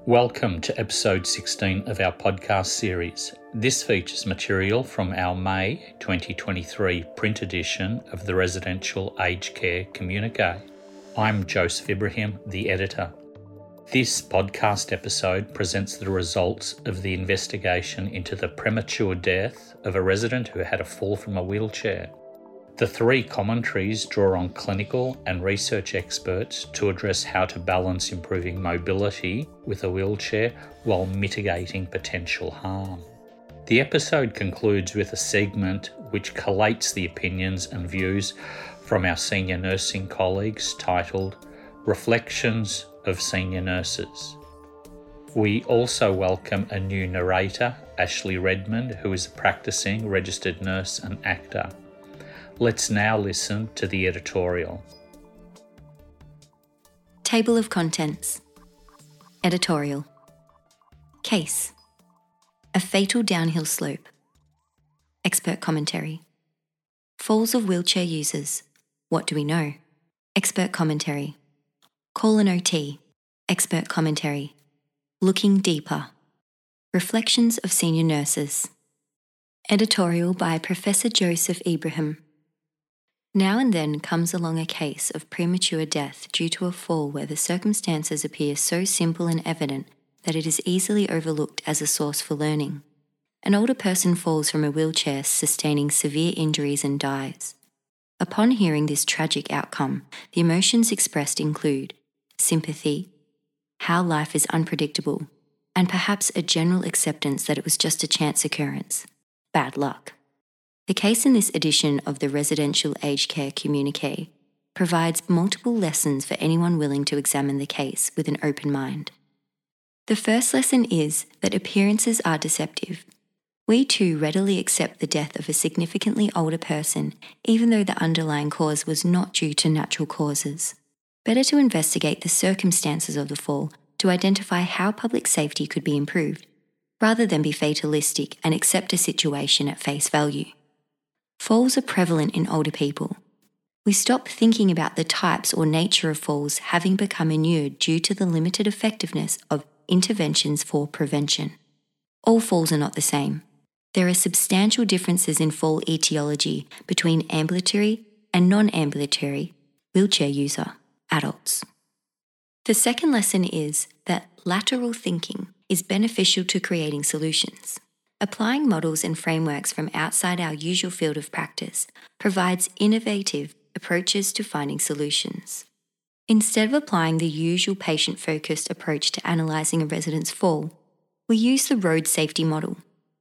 Welcome to episode 16 of our podcast series. This features material from our May 2023 print edition of the Residential Aged Care Communique. I'm Joseph Ibrahim, the editor. This podcast episode presents the results of the investigation into the premature death of a resident who had a fall from a wheelchair. The three commentaries draw on clinical and research experts to address how to balance improving mobility with a wheelchair while mitigating potential harm. The episode concludes with a segment which collates the opinions and views from our senior nursing colleagues titled Reflections of Senior Nurses. We also welcome a new narrator, Ashley Redmond, who is a practicing registered nurse and actor. Let's now listen to the editorial. Table of Contents. Editorial. Case. A fatal downhill slope. Expert commentary. Falls of wheelchair users. What do we know? Expert commentary. Call an OT. Expert commentary. Looking deeper. Reflections of Senior Nurses. Editorial by Professor Joseph Ibrahim. Now and then comes along a case of premature death due to a fall where the circumstances appear so simple and evident that it is easily overlooked as a source for learning. An older person falls from a wheelchair, sustaining severe injuries and dies. Upon hearing this tragic outcome, the emotions expressed include sympathy, how life is unpredictable, and perhaps a general acceptance that it was just a chance occurrence. Bad luck. The case in this edition of the Residential Aged Care Communique provides multiple lessons for anyone willing to examine the case with an open mind. The first lesson is that appearances are deceptive. We too readily accept the death of a significantly older person, even though the underlying cause was not due to natural causes. Better to investigate the circumstances of the fall to identify how public safety could be improved, rather than be fatalistic and accept a situation at face value. Falls are prevalent in older people. We stop thinking about the types or nature of falls having become inured due to the limited effectiveness of interventions for prevention. All falls are not the same. There are substantial differences in fall etiology between ambulatory and non-ambulatory wheelchair user adults. The second lesson is that lateral thinking is beneficial to creating solutions. Applying models and frameworks from outside our usual field of practice provides innovative approaches to finding solutions. Instead of applying the usual patient-focused approach to analysing a resident's fall, we use the road safety model.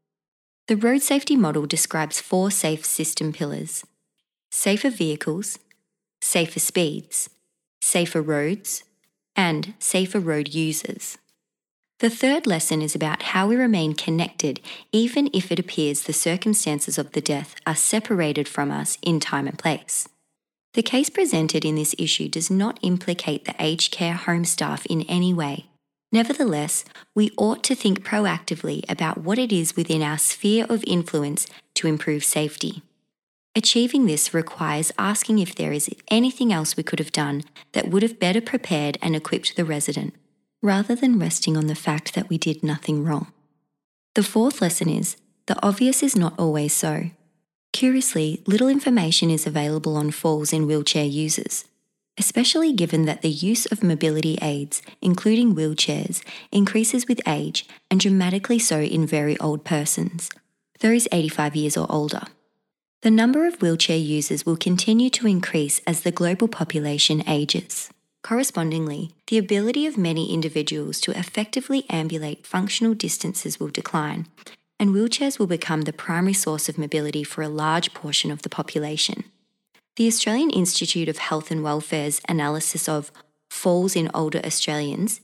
The road safety model describes 4 safe system pillars: safer vehicles, safer speeds, safer roads, and safer road users. The third lesson is about how we remain connected even if it appears the circumstances of the death are separated from us in time and place. The case presented in this issue does not implicate the aged care home staff in any way. Nevertheless, we ought to think proactively about what it is within our sphere of influence to improve safety. Achieving this requires asking if there is anything else we could have done that would have better prepared and equipped the resident, rather than resting on the fact that we did nothing wrong. The fourth lesson is, the obvious is not always so. Curiously, little information is available on falls in wheelchair users, especially given that the use of mobility aids, including wheelchairs, increases with age and dramatically so in very old persons, those 85 years or older. The number of wheelchair users will continue to increase as the global population ages. Correspondingly, the ability of many individuals to effectively ambulate functional distances will decline, and wheelchairs will become the primary source of mobility for a large portion of the population. The Australian Institute of Health and Welfare's analysis of falls in older Australians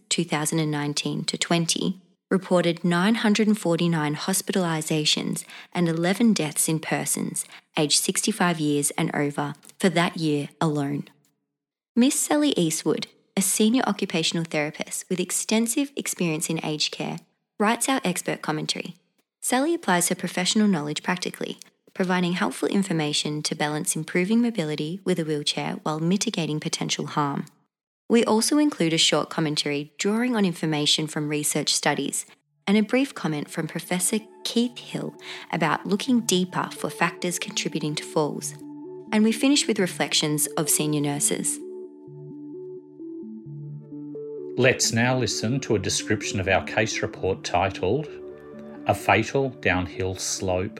2019-20 reported 949 hospitalisations and 11 deaths in persons aged 65 years and over for that year alone. Miss Sally Eastwood, a senior occupational therapist with extensive experience in aged care, writes our expert commentary. Sally applies her professional knowledge practically, providing helpful information to balance improving mobility with a wheelchair while mitigating potential harm. We also include a short commentary drawing on information from research studies and a brief comment from Professor Keith Hill about looking deeper for factors contributing to falls. And we finish with reflections of senior nurses. Let's now listen to a description of our case report titled A Fatal Downhill Slope.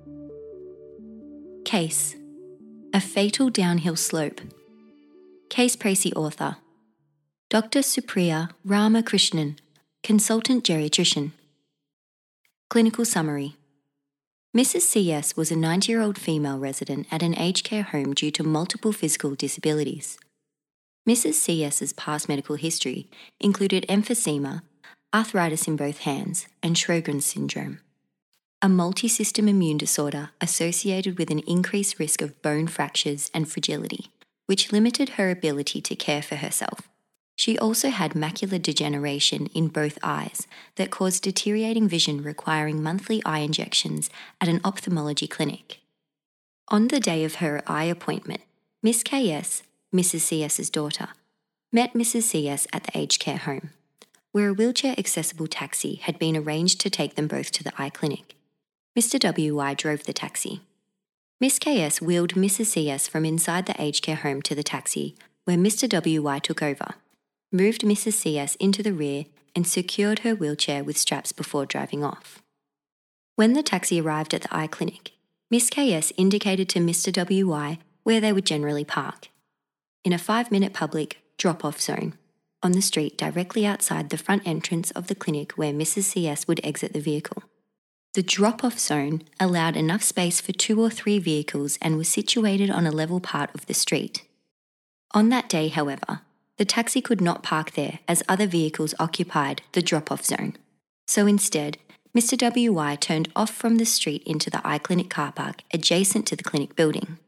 Case: A Fatal Downhill Slope. Case Précis author: Dr. Supriya Ramakrishnan, Consultant Geriatrician. Clinical summary: Mrs. CS was a 90-year-old female resident at an aged care home due to multiple physical disabilities. Mrs. CS's past medical history included emphysema, arthritis in both hands, and Sjogren's syndrome, a multi-system immune disorder associated with an increased risk of bone fractures and fragility, which limited her ability to care for herself. She also had macular degeneration in both eyes that caused deteriorating vision, requiring monthly eye injections at an ophthalmology clinic. On the day of her eye appointment, Miss KS, Mrs. CS's daughter, met Mrs. CS at the aged care home, where a wheelchair-accessible taxi had been arranged to take them both to the eye clinic. Mr. WY drove the taxi. Miss KS wheeled Mrs. CS from inside the aged care home to the taxi, where Mr. WY took over, moved Mrs. CS into the rear and secured her wheelchair with straps before driving off. When the taxi arrived at the eye clinic, Miss KS indicated to Mr. WY where they would generally park, in a 5-minute public drop-off zone on the street directly outside the front entrance of the clinic where Mrs. CS would exit the vehicle. The drop-off zone allowed enough space for 2 or 3 vehicles and was situated on a level part of the street. On that day, however, the taxi could not park there as other vehicles occupied the drop-off zone. So instead, Mr. WY turned off from the street into the eye clinic car park adjacent to the clinic building.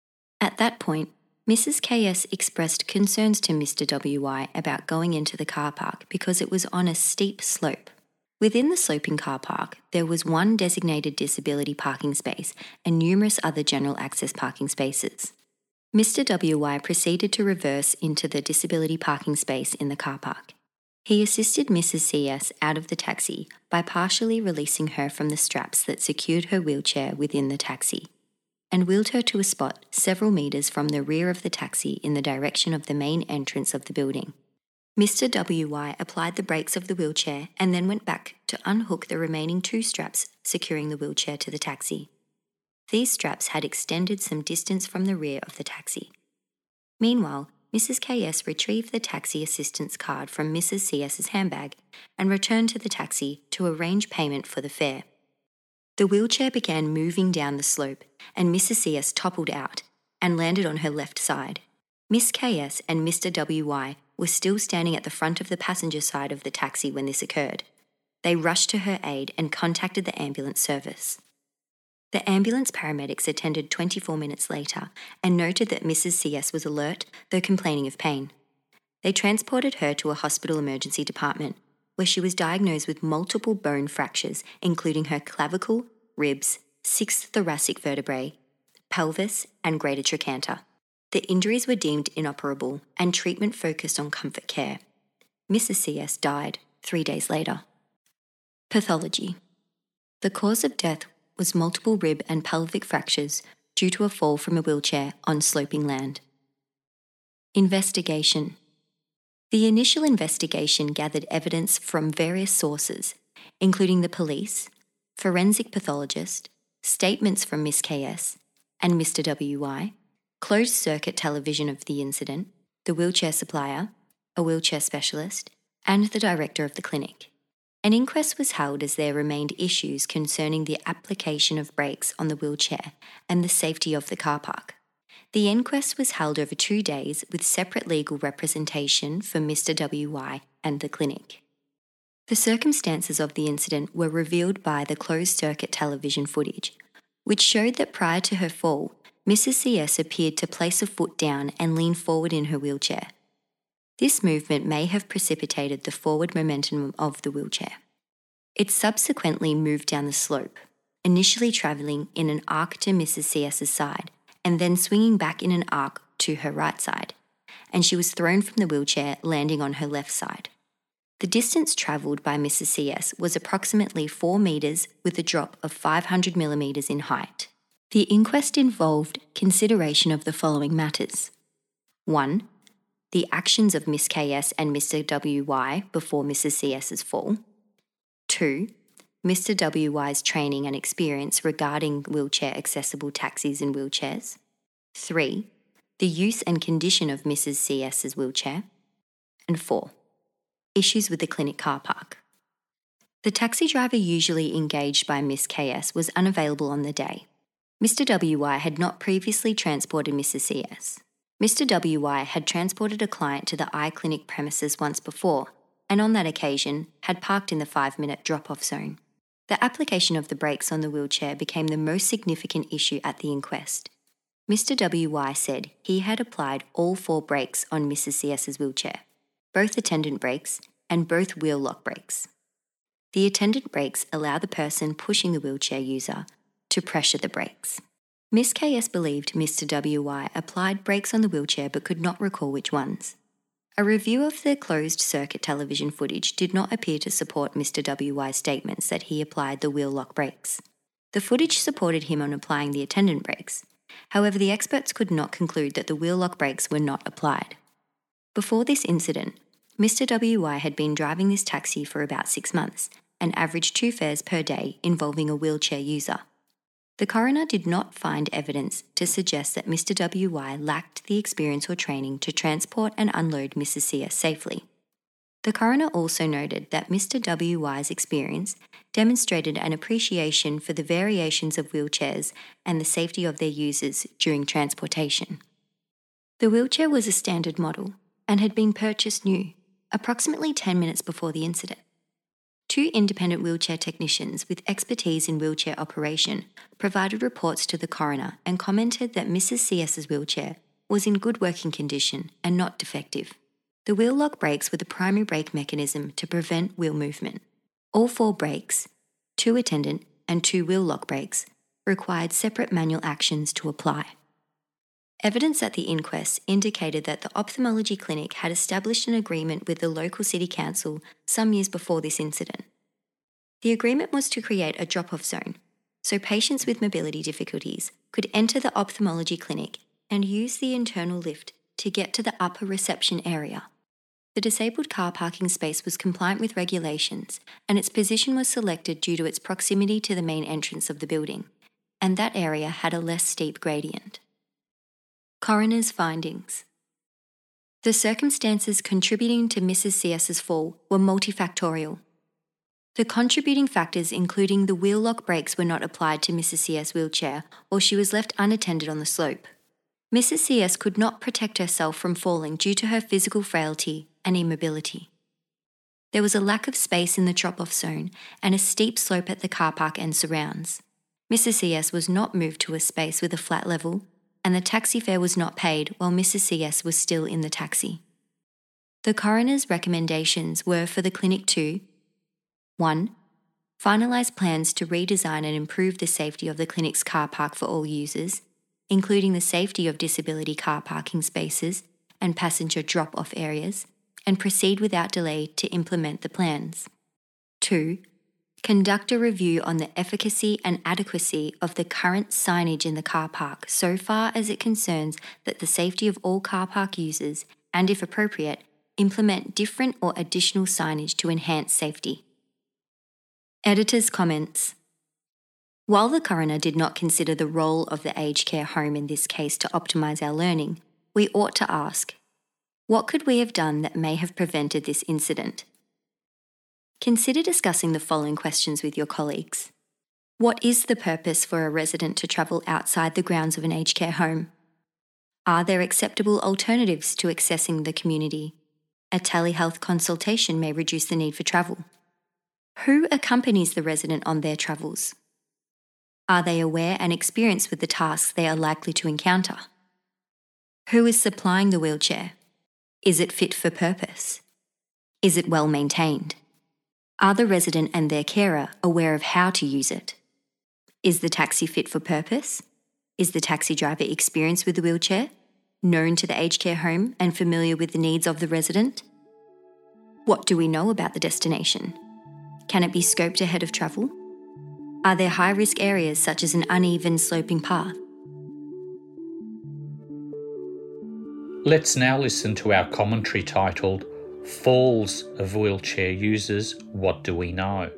At that point, Mrs. KS expressed concerns to Mr. WY about going into the car park because it was on a steep slope. Within the sloping car park, there was one designated disability parking space and numerous other general access parking spaces. Mr. WY proceeded to reverse into the disability parking space in the car park. He assisted Mrs. CS out of the taxi by partially releasing her from the straps that secured her wheelchair within the taxi, and wheeled her to a spot several metres from the rear of the taxi in the direction of the main entrance of the building. Mr. WY applied the brakes of the wheelchair and then went back to unhook the remaining 2 straps securing the wheelchair to the taxi. These straps had extended some distance from the rear of the taxi. Meanwhile, Mrs. KS retrieved the taxi assistance card from Mrs. CS's handbag and returned to the taxi to arrange payment for the fare. The wheelchair began moving down the slope and Mrs. CS toppled out and landed on her left side. Miss KS and Mr. WY were still standing at the front of the passenger side of the taxi when this occurred. They rushed to her aid and contacted the ambulance service. The ambulance paramedics attended 24 minutes later and noted that Mrs. CS was alert, though complaining of pain. They transported her to a hospital emergency department, where she was diagnosed with multiple bone fractures, including her clavicle, ribs, 6th thoracic vertebrae, pelvis, and greater trochanter. The injuries were deemed inoperable and treatment focused on comfort care. Mrs. CS died 3 days later. Pathology. The cause of death was multiple rib and pelvic fractures due to a fall from a wheelchair on sloping land. Investigation. The initial investigation gathered evidence from various sources, including the police, forensic pathologist, statements from Miss KS and Mr. WY, closed-circuit television of the incident, the wheelchair supplier, a wheelchair specialist, and the director of the clinic. An inquest was held as there remained issues concerning the application of brakes on the wheelchair and the safety of the car park. The inquest was held over 2 days with separate legal representation for Mr. WY and the clinic. The circumstances of the incident were revealed by the closed-circuit television footage, which showed that prior to her fall, Mrs. CS appeared to place a foot down and lean forward in her wheelchair. This movement may have precipitated the forward momentum of the wheelchair. It subsequently moved down the slope, initially travelling in an arc to Mrs. CS's side, and then swinging back in an arc to her right side, and she was thrown from the wheelchair, landing on her left side. The distance travelled by Mrs. CS was approximately 4 metres with a drop of 500 millimetres in height. The inquest involved consideration of the following matters. 1. The actions of Miss KS and Mr. WY before Mrs. CS's fall. 2. Mr. WY's training and experience regarding wheelchair-accessible taxis and wheelchairs. 3. The use and condition of Mrs. CS's wheelchair. And 4. Issues with the clinic car park. The taxi driver usually engaged by Miss KS was unavailable on the day. Mr. WY had not previously transported Mrs. CS. Mr. WY had transported a client to the eye clinic premises once before, and on that occasion had parked in the 5-minute drop-off zone. The application of the brakes on the wheelchair became the most significant issue at the inquest. Mr. WY said he had applied all 4 brakes on Mrs. CS's wheelchair, both attendant brakes and both wheel lock brakes. The attendant brakes allow the person pushing the wheelchair user to pressure the brakes. Miss KS believed Mr. WY applied brakes on the wheelchair but could not recall which ones. A review of the closed-circuit television footage did not appear to support Mr. WY's statements that he applied the wheel lock brakes. The footage supported him on applying the attendant brakes. However, the experts could not conclude that the wheel lock brakes were not applied. Before this incident, Mr. WY had been driving this taxi for about 6 months and averaged 2 fares per day involving a wheelchair user. The coroner did not find evidence to suggest that Mr. WY lacked the experience or training to transport and unload Mrs. CS safely. The coroner also noted that Mr. WY's experience demonstrated an appreciation for the variations of wheelchairs and the safety of their users during transportation. The wheelchair was a standard model and had been purchased new, approximately 10 minutes before the incident. 2 independent wheelchair technicians with expertise in wheelchair operation provided reports to the coroner and commented that Mrs. CS's wheelchair was in good working condition and not defective. The wheel lock brakes were the primary brake mechanism to prevent wheel movement. All 4 brakes, 2 attendant and 2 wheel lock brakes, required separate manual actions to apply. Evidence at the inquest indicated that the ophthalmology clinic had established an agreement with the local city council some years before this incident. The agreement was to create a drop-off zone, so patients with mobility difficulties could enter the ophthalmology clinic and use the internal lift to get to the upper reception area. The disabled car parking space was compliant with regulations, and its position was selected due to its proximity to the main entrance of the building, and that area had a less steep gradient. Coroner's findings. The circumstances contributing to Mrs. CS's fall were multifactorial. The contributing factors including the wheel lock brakes were not applied to Mrs. CS' wheelchair or she was left unattended on the slope. Mrs. CS could not protect herself from falling due to her physical frailty and immobility. There was a lack of space in the drop-off zone and a steep slope at the car park and surrounds. Mrs. CS was not moved to a space with a flat level, and the taxi fare was not paid while Mrs. CS was still in the taxi. The coroner's recommendations were for the clinic to 1. Finalise plans to redesign and improve the safety of the clinic's car park for all users, including the safety of disability car parking spaces and passenger drop-off areas, and proceed without delay to implement the plans. 2. Conduct a review on the efficacy and adequacy of the current signage in the car park so far as it concerns that the safety of all car park users and, if appropriate, implement different or additional signage to enhance safety. Editor's comments. While the coroner did not consider the role of the aged care home in this case to optimise our learning, we ought to ask, what could we have done that may have prevented this incident? Consider discussing the following questions with your colleagues. What is the purpose for a resident to travel outside the grounds of an aged care home? Are there acceptable alternatives to accessing the community? A telehealth consultation may reduce the need for travel. Who accompanies the resident on their travels? Are they aware and experienced with the tasks they are likely to encounter? Who is supplying the wheelchair? Is it fit for purpose? Is it well maintained? Are the resident and their carer aware of how to use it? Is the taxi fit for purpose? Is the taxi driver experienced with the wheelchair? known to the aged care home and familiar with the needs of the resident? What do we know about the destination? Can it be scoped ahead of travel? Are there high-risk areas such as an uneven sloping path? Let's now listen to our commentary titled Falls of Wheelchair Users, What Do We Know?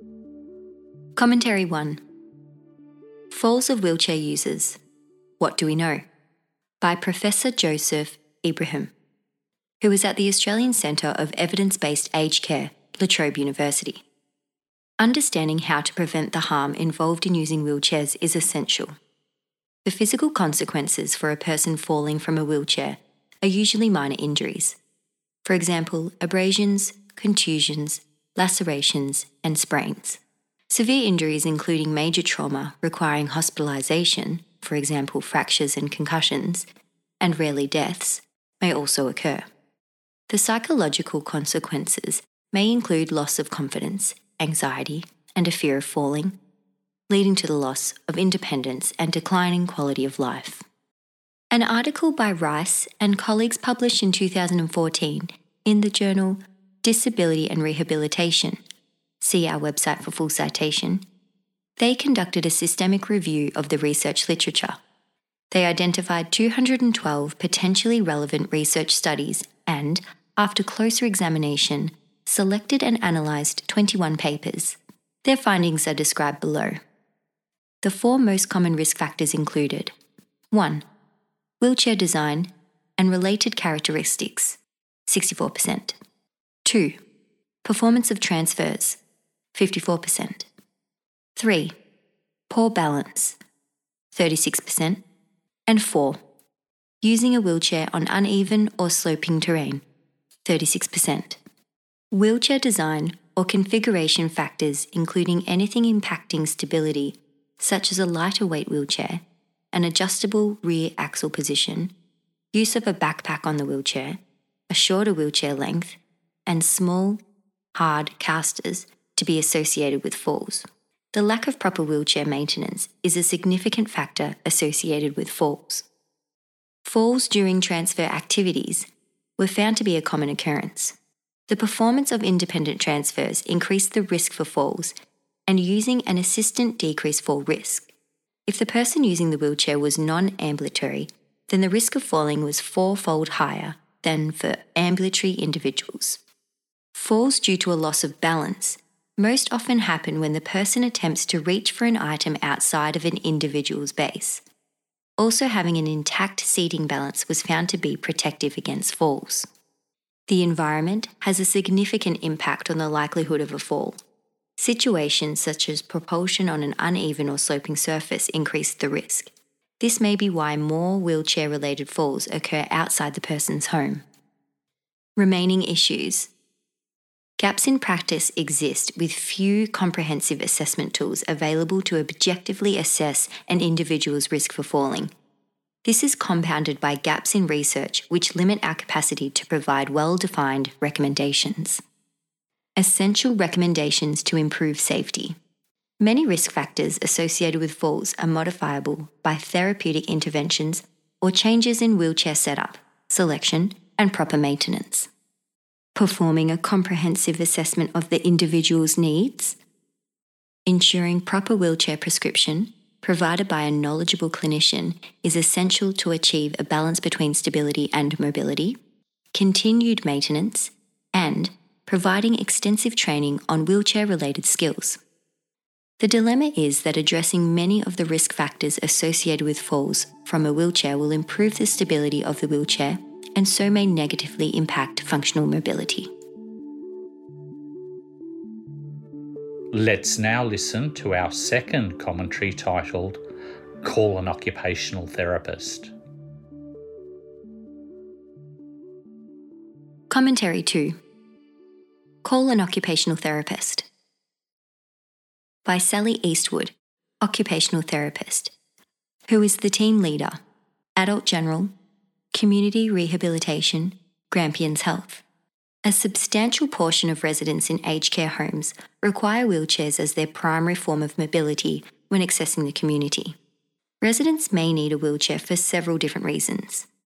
Commentary 1. Falls of Wheelchair Users, What Do We Know? By Professor Joseph Ibrahim, who is at the Australian Centre of Evidence-Based Aged Care, La Trobe University. Understanding how to prevent the harm involved in using wheelchairs is essential. The physical consequences for a person falling from a wheelchair are usually minor injuries. For example, abrasions, contusions, lacerations, and sprains. Severe injuries including major trauma requiring hospitalisation, for example fractures and concussions, and rarely deaths, may also occur. The psychological consequences may include loss of confidence, anxiety, and a fear of falling, leading to the loss of independence and declining quality of life. An article by Rice and colleagues published in 2014 in the journal Disability and Rehabilitation, see our website for full citation, they conducted a systemic review of the research literature. They identified 212 potentially relevant research studies and, after closer examination, selected and analysed 21 papers. Their findings are described below. The 4 most common risk factors included 1. Wheelchair design and related characteristics, 64%. 2. Performance of transfers, 54%. 3. Poor balance, 36%. And 4. Using a wheelchair on uneven or sloping terrain, 36%. Wheelchair design or configuration factors including anything impacting stability, such as a lighter weight wheelchair, an adjustable rear axle position, use of a backpack on the wheelchair, a shorter wheelchair length, and small, hard casters to be associated with falls. The lack of proper wheelchair maintenance is a significant factor associated with falls. Falls during transfer activities were found to be a common occurrence. The performance of independent transfers increased the risk for falls, and using an assistant decreased fall risk. If the person using the wheelchair was non-ambulatory, then the risk of falling was 4-fold higher than for ambulatory individuals. Falls due to a loss of balance most often happen when the person attempts to reach for an item outside of an individual's base. Also, having an intact seating balance was found to be protective against falls. The environment has a significant impact on the likelihood of a fall. Situations such as propulsion on an uneven or sloping surface increase the risk. This may be why more wheelchair-related falls occur outside the person's home. Remaining issues. Gaps in practice exist with few comprehensive assessment tools available to objectively assess an individual's risk for falling. This is compounded by gaps in research which limit our capacity to provide well-defined recommendations. Essential recommendations to improve safety. Many risk factors associated with falls are modifiable by therapeutic interventions or changes in wheelchair setup, selection, and proper maintenance. Performing a comprehensive assessment of the individual's needs. Ensuring proper wheelchair prescription, provided by a knowledgeable clinician, is essential to achieve a balance between stability and mobility. Continued maintenance, and providing extensive training on wheelchair-related skills. The dilemma is that addressing many of the risk factors associated with falls from a wheelchair will improve the stability of the wheelchair and so may negatively impact functional mobility. Let's now listen to our second commentary titled Call an Occupational Therapist. Commentary 2. Call an Occupational Therapist. By Sally Eastwood, occupational therapist, who is the team leader, Adult General, Community Rehabilitation, Grampians Health. A substantial portion of residents in aged care homes require wheelchairs as their primary form of mobility when accessing the community. Residents may need a wheelchair for several different reasons.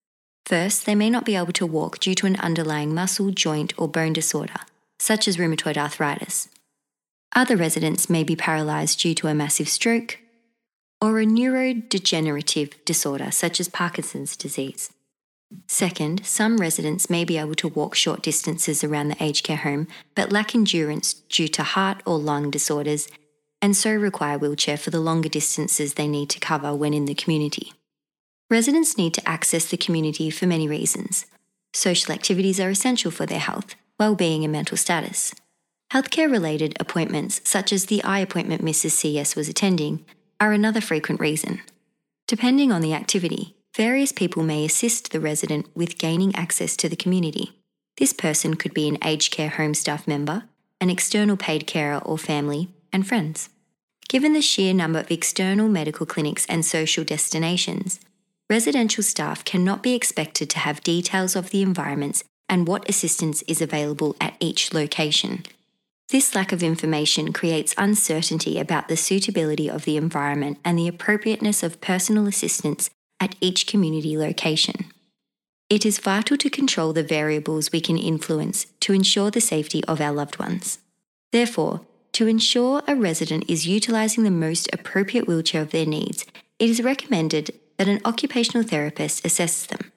First, they may not be able to walk due to an underlying muscle, joint, or bone disorder, such as rheumatoid arthritis. Other residents may be paralysed due to a massive stroke or a neurodegenerative disorder, such as Parkinson's disease. Second, some residents may be able to walk short distances around the aged care home but lack endurance due to heart or lung disorders and so require a wheelchair for the longer distances they need to cover when in the community. Residents need to access the community for many reasons. Social activities are essential for their health, well-being and mental status. Healthcare-related appointments, such as the eye appointment Mrs. CS was attending, are another frequent reason. Depending on the activity, various people may assist the resident with gaining access to the community. This person could be an aged care home staff member, an external paid carer or family, and friends. Given the sheer number of external medical clinics and social destinations, residential staff cannot be expected to have details of the environments and what assistance is available at each location. This lack of information creates uncertainty about the suitability of the environment and the appropriateness of personal assistance at each community location. It is vital to control the variables we can influence to ensure the safety of our loved ones. Therefore, to ensure a resident is utilising the most appropriate wheelchair of their needs, it is recommended that an occupational therapist assesses them.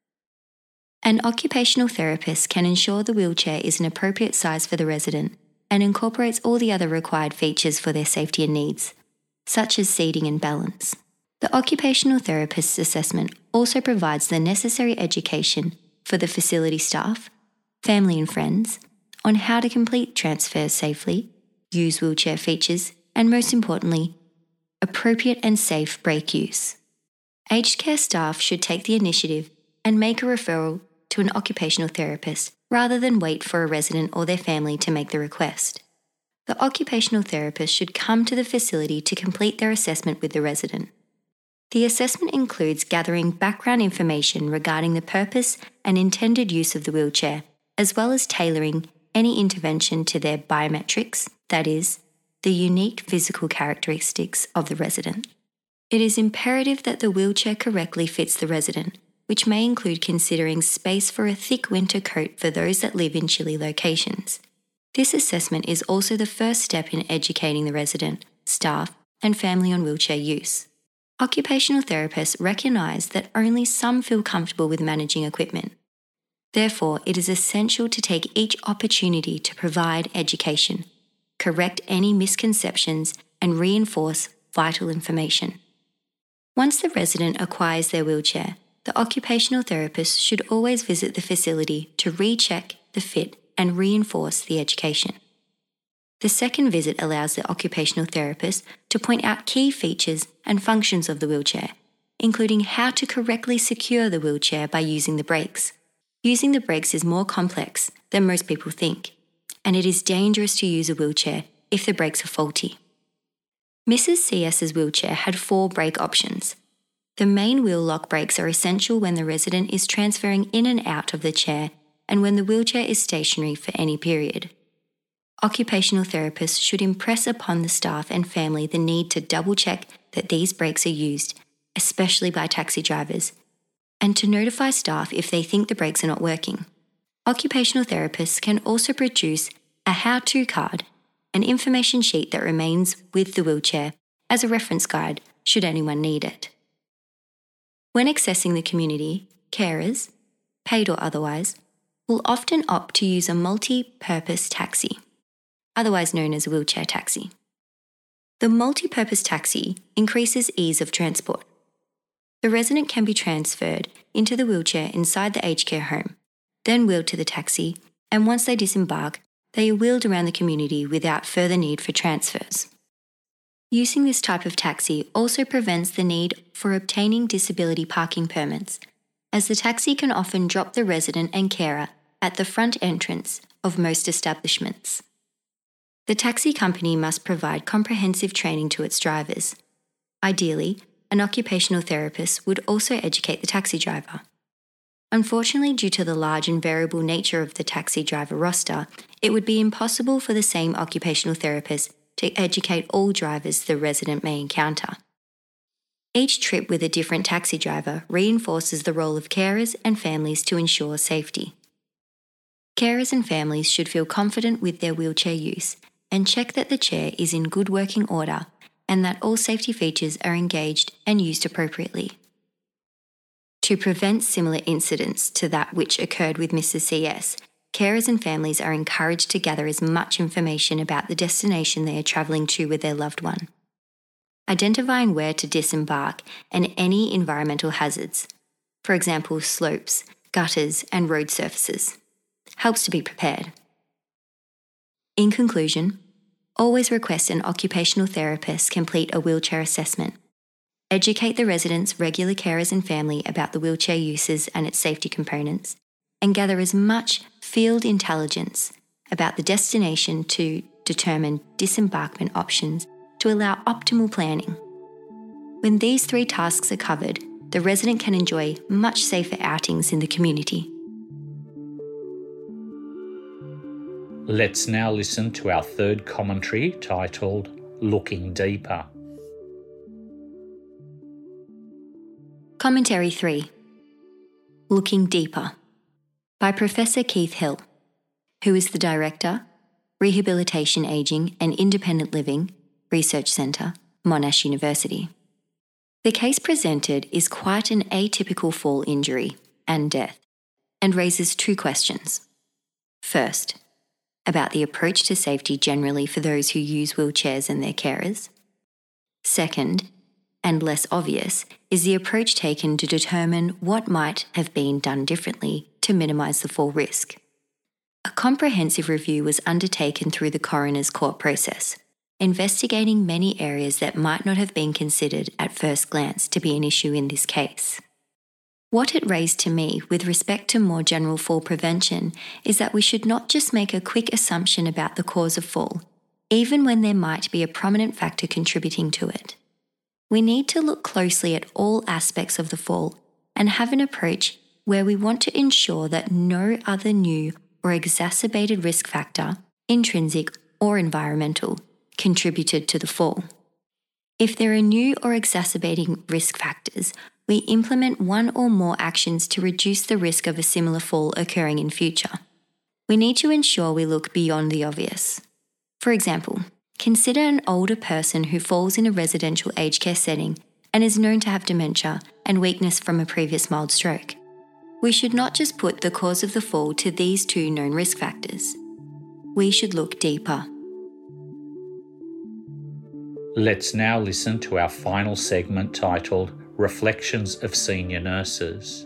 An occupational therapist can ensure the wheelchair is an appropriate size for the resident and incorporates all the other required features for their safety and needs, such as seating and balance. The occupational therapist's assessment also provides the necessary education for the facility staff, family and friends, on how to complete transfers safely, use wheelchair features, and most importantly, appropriate and safe brake use. Aged care staff should take the initiative and make a referral to an occupational therapist rather than wait for a resident or their family to make the request. The occupational therapist should come to the facility to complete their assessment with the resident. The assessment includes gathering background information regarding the purpose and intended use of the wheelchair, as well as tailoring any intervention to their biometrics, that is, the unique physical characteristics of the resident. It is imperative that the wheelchair correctly fits the resident, which may include considering space for a thick winter coat for those that live in chilly locations. This assessment is also the first step in educating the resident, staff, and family on wheelchair use. Occupational therapists recognise that only some feel comfortable with managing equipment. Therefore, it is essential to take each opportunity to provide education, correct any misconceptions, and reinforce vital information. Once the resident acquires their wheelchair, the occupational therapist should always visit the facility to recheck the fit and reinforce the education. The second visit allows the occupational therapist to point out key features and functions of the wheelchair, including how to correctly secure the wheelchair by using the brakes. Using the brakes is more complex than most people think, and it is dangerous to use a wheelchair if the brakes are faulty. Mrs. CS's wheelchair had 4 brake options. The main wheel lock brakes are essential when the resident is transferring in and out of the chair and when the wheelchair is stationary for any period. Occupational therapists should impress upon the staff and family the need to double-check that these brakes are used, especially by taxi drivers, and to notify staff if they think the brakes are not working. Occupational therapists can also produce a how-to card, an information sheet that remains with the wheelchair as a reference guide should anyone need it. When accessing the community, carers, paid or otherwise, will often opt to use a multi-purpose taxi, otherwise known as a wheelchair taxi. The multi-purpose taxi increases ease of transport. The resident can be transferred into the wheelchair inside the aged care home, then wheeled to the taxi, and once they disembark, they are wheeled around the community without further need for transfers. Using this type of taxi also prevents the need for obtaining disability parking permits, as the taxi can often drop the resident and carer at the front entrance of most establishments. The taxi company must provide comprehensive training to its drivers. Ideally, an occupational therapist would also educate the taxi driver. Unfortunately, due to the large and variable nature of the taxi driver roster, it would be impossible for the same occupational therapist to educate all drivers the resident may encounter. Each trip with a different taxi driver reinforces the role of carers and families to ensure safety. Carers and families should feel confident with their wheelchair use and check that the chair is in good working order and that all safety features are engaged and used appropriately. To prevent similar incidents to that which occurred with Mrs. CS, carers and families are encouraged to gather as much information about the destination they are travelling to with their loved one. Identifying where to disembark and any environmental hazards, for example slopes, gutters and road surfaces, helps to be prepared. In conclusion, always request an occupational therapist complete a wheelchair assessment. Educate the residents, regular carers and family about the wheelchair uses and its safety components, and gather as much field intelligence about the destination to determine disembarkment options to allow optimal planning. When these 3 tasks are covered, the resident can enjoy much safer outings in the community. Let's now listen to our third commentary titled Looking Deeper. Commentary 3. Looking Deeper by Professor Keith Hill, who is the Director, Rehabilitation Ageing and Independent Living, Research Centre, Monash University. The case presented is quite an atypical fall injury and death, and raises 2 questions. First, about the approach to safety generally for those who use wheelchairs and their carers. Second, and less obvious, is the approach taken to determine what might have been done differently to minimise the fall risk. A comprehensive review was undertaken through the coroner's court process, investigating many areas that might not have been considered at first glance to be an issue in this case. What it raised to me with respect to more general fall prevention is that we should not just make a quick assumption about the cause of fall, even when there might be a prominent factor contributing to it. We need to look closely at all aspects of the fall and have an approach where we want to ensure that no other new or exacerbated risk factor, intrinsic or environmental, contributed to the fall. If there are new or exacerbating risk factors, we implement one or more actions to reduce the risk of a similar fall occurring in future. We need to ensure we look beyond the obvious. For example, consider an older person who falls in a residential aged care setting and is known to have dementia and weakness from a previous mild stroke. We should not just put the cause of the fall to these 2 known risk factors. We should look deeper. Let's now listen to our final segment titled Reflections of Senior Nurses.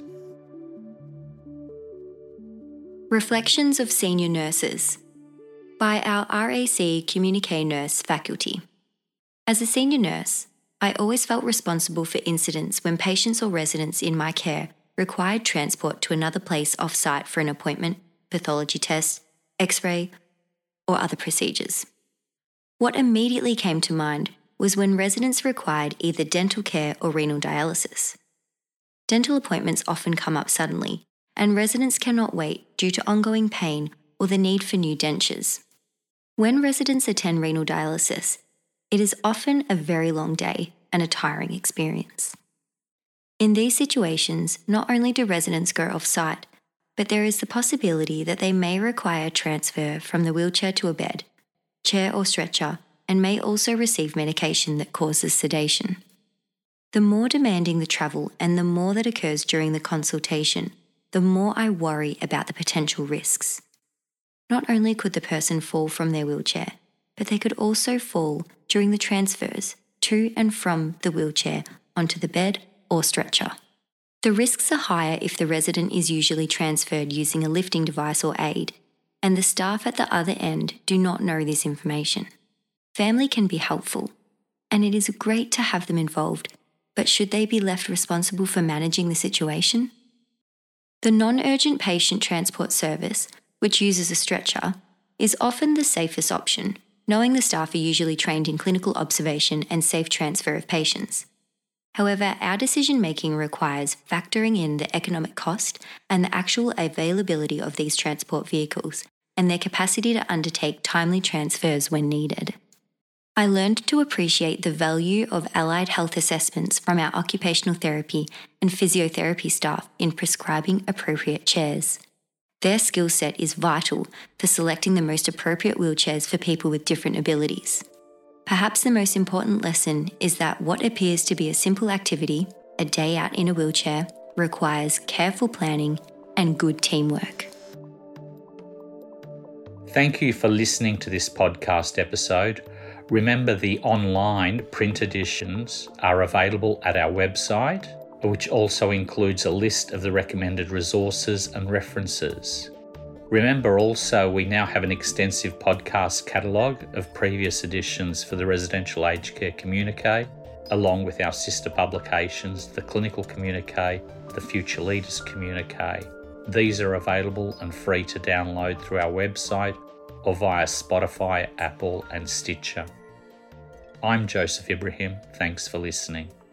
Reflections of Senior Nurses by our RAC Communique Nurse faculty. As a senior nurse, I always felt responsible for incidents when patients or residents in my care required transport to another place off-site for an appointment, pathology test, x-ray, or other procedures. What immediately came to mind was when residents required either dental care or renal dialysis. Dental appointments often come up suddenly, and residents cannot wait due to ongoing pain or the need for new dentures. When residents attend renal dialysis, it is often a very long day and a tiring experience. In these situations, not only do residents go off-site, but there is the possibility that they may require transfer from the wheelchair to a bed, chair or stretcher, and may also receive medication that causes sedation. The more demanding the travel and the more that occurs during the consultation, the more I worry about the potential risks. Not only could the person fall from their wheelchair, but they could also fall during the transfers to and from the wheelchair onto the bed or stretcher. The risks are higher if the resident is usually transferred using a lifting device or aid, and the staff at the other end do not know this information. Family can be helpful, and it is great to have them involved, but should they be left responsible for managing the situation? The non-urgent patient transport service, which uses a stretcher, is often the safest option, knowing the staff are usually trained in clinical observation and safe transfer of patients. However, our decision-making requires factoring in the economic cost and the actual availability of these transport vehicles and their capacity to undertake timely transfers when needed. I learned to appreciate the value of allied health assessments from our occupational therapy and physiotherapy staff in prescribing appropriate chairs. Their skill set is vital for selecting the most appropriate wheelchairs for people with different abilities. Perhaps the most important lesson is that what appears to be a simple activity, a day out in a wheelchair, requires careful planning and good teamwork. Thank you for listening to this podcast episode. Remember, the online print editions are available at our website, which also includes a list of the recommended resources and references. Remember also, we now have an extensive podcast catalogue of previous editions for the Residential Aged Care Communique, along with our sister publications, the Clinical Communique, the Future Leaders Communique. These are available and free to download through our website or via Spotify, Apple and Stitcher. I'm Joseph Ibrahim. Thanks for listening.